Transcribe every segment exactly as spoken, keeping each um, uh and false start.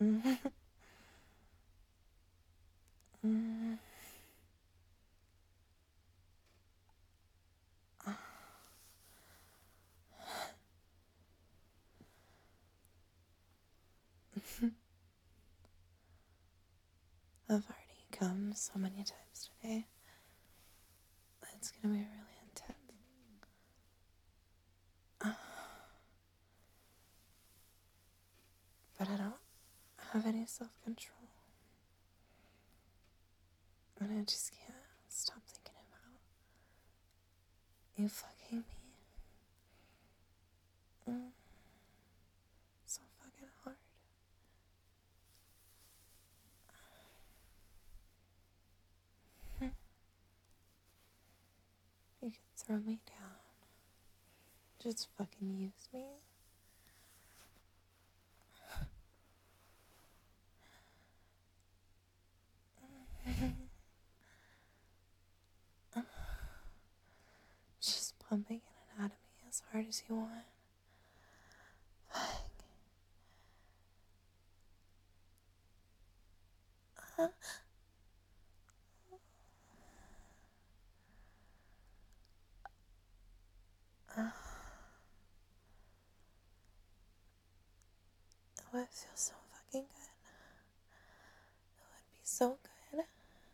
Mm, mm. I've already come so many times today. It's gonna be really intense. Uh, but I don't have any self control. And I just can't stop thinking about you fucking me. Mm, so fucking hard. You can throw me down. Just fucking use me. Just pumping in and out of me as hard as you want. Uh, uh, it would feel so fucking good. It would be so good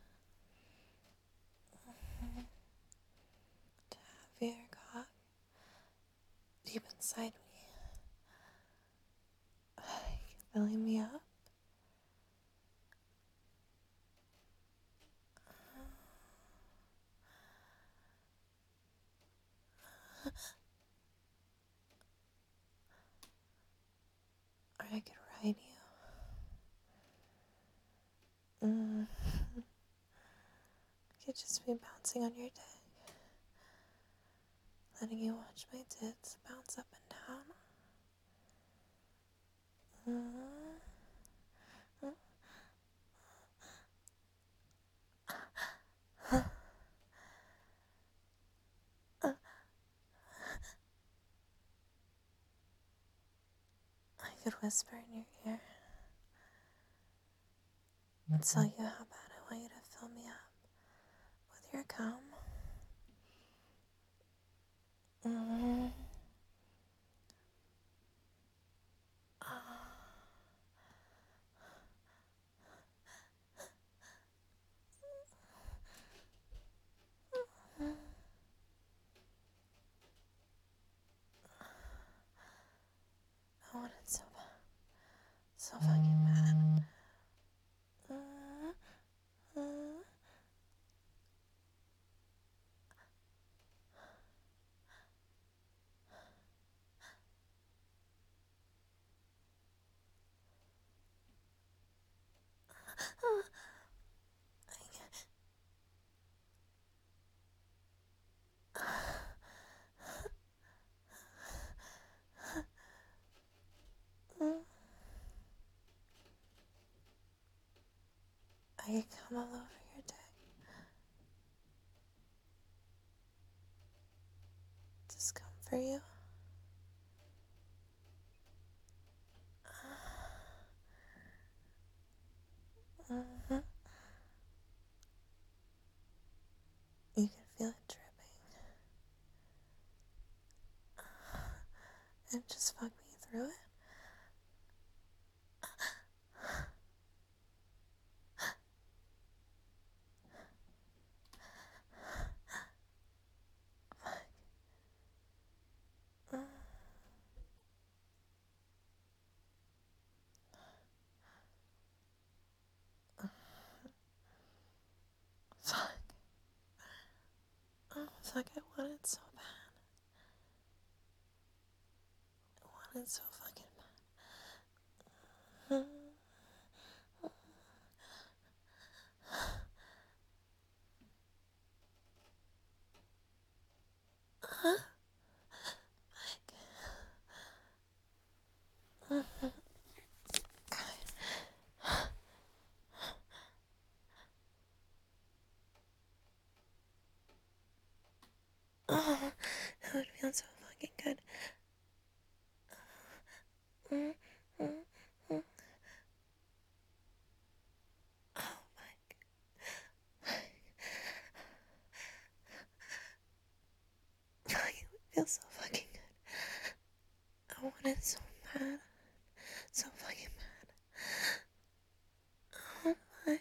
to have your cock deep inside me, like filling me up. Or I could ride you. Mm. I could just be bouncing on your dick, letting you watch my tits bounce up and down. Mm. I could whisper in your ear and tell you how bad I want you to fill me up with your cum. Mm. I want it so bad. So fucking bad. Mm. Mm. Mm. I could come all over your dick. Just come for you. Mm-hmm. You can feel it dripping. And just fuck me through it. Mm. Fuck. Oh, fuck, I want it so bad. I want it so fucking bad. Oh, that would feel so fucking good. Mm, mm, mm. want it so bad. So fucking bad. Oh my.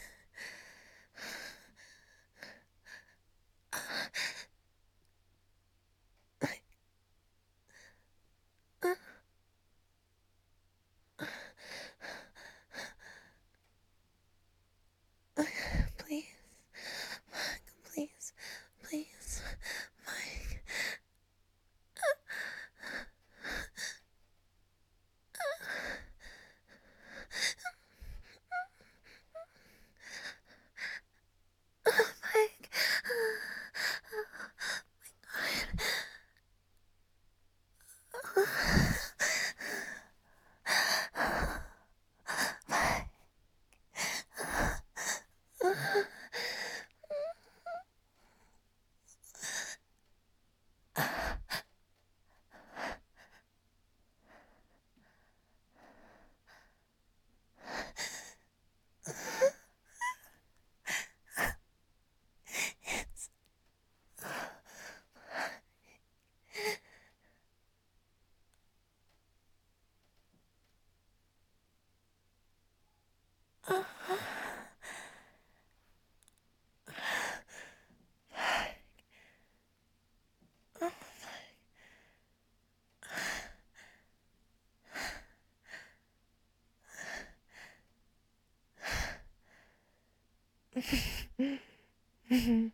Please. Please. Please. Mike. Mike. It's